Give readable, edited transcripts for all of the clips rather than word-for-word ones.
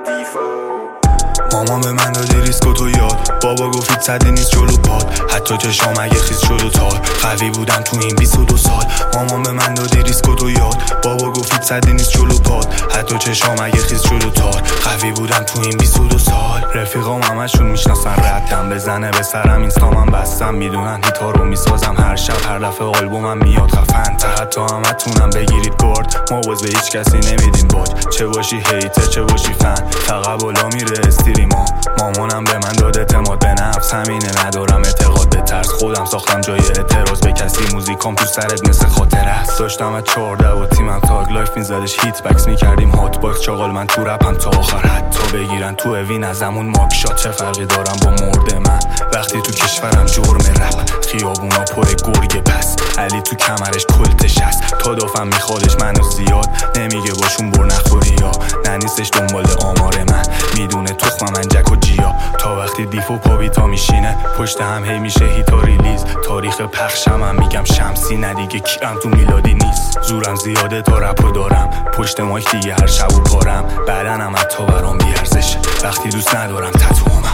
مامان به من دادی ریسک و تو یاد، بابا گفتید صدی نیست جلو پاد، حتی چشام اگه خیز شد و تار، قوی بودم تو این 22 سال. مامان به من دادی ریسک و تو یاد، بابا گفتید صدی نیست جلو پاد، حتی چشام اگه خیز شد و تار، قوی بودم تو این 22 سال. رفیقام همشون میشناسن ردم بزنه به سرم، اینستامم بستم میدونن هیتا رو میسازم هر شب، هر دفعه آلبومم میاد خفن تر، حتی همتونم بگیرید گارد، ما باز به هیچ کسی نمیدیم باج، چه باشی هیتر چه باشی فن، فقط بالا میره استریما. مامانم به من داد اعتماد به نفس، همینه ندارم اعتقاد به ترس، خودم ساختم جای اعتراض به کسی، موزیکام تو سرت مثل خاطره است. داشتم از 14 و تیمم تاگ لایف میزدش هیت بکس میکردیم هات باکس، چاقال من تو رپم تا آخر حتی بگیرن تو اوین ازمون ماک شات، چه فرقی دارم با مرد من وقتی تو کشورم جرم رپ، خیابونا پر گرگه پس، علی تو کمرش کلتش هست، تا دافم میخوادش منو زیاد، نمیگه باشون بر نخوری یا نه نیستش دنبال آمار من، میدونه تخمم من جک و جیا، تا وقتی دیف و پاویتا میشینه پشت هم هی میشه هیتا ریلیز، تاریخ پخشم هم میگم شمسی ندیگه کیرم تو میلادی نیست، زورم زیاده تا رپو دارم پشت مایک دیگه هر شب و پارم، بدنم حتی برام بیارزشه وقتی دوست ندارم تتوامم.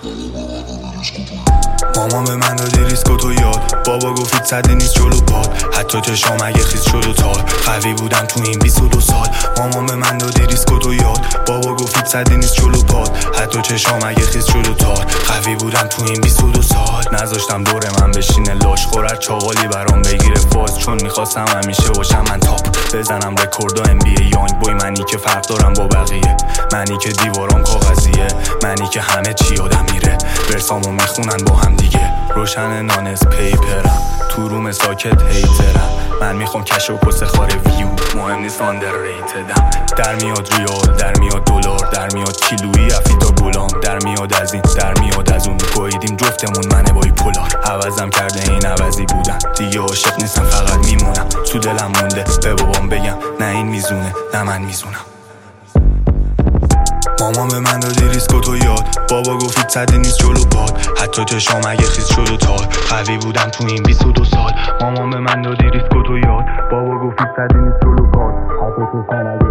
مامان به من دادی ریسک و تو یاد، بابا گفتید صدی نیست جلو پاد، حتی چشام اگه خیز شد و تار، قوی بودم تو این 22 سال. مامان به من دادی ریسک و تو یاد، بابا گفتید صدی نیست جلو پاد، حتی چشام اگه خیز شد و تار، قوی بودم تو این 22 سال. نذاشتم دور من بشینه لاش خورد چاقالی برام بگیره فاز، چون میخواستم همیشه باشم من تاپ، بزنم رکوردا NBA یانگ بوی، منی که فرق دارم با بقیه، منی که دیوارام کاغذیه، منی که همه چی یادم میره، برسامو میخونن با هم دیگه، روشن نانس پیپرم تو روم ساکت هیترم، من میخوام کش و کس خاره ویو، مهم نیست آندرریتدم، در میاد ریال در میاد دلار، در میاد کیلویی افیتا گلام، در میاد از این در میاد از اون، گویدیم جفتمون منه بای پولار، عوضم کرده این عوضی بودن، دیگه عاشق نیستم فقط میمونم، تو دلم مونده به بابام بگم نه این میزونه نه من میزونم. مامان به من دادی ریسک و تو یاد، بابا گفتید صدی نیست جلو پاد، حتی چشام اگه خیز شد و تار، قوی بودم تو این 22 سال. مامان به من دادی ریسک و تو یاد، بابا گفتید صدی نیست جلو پاد، حتی چشام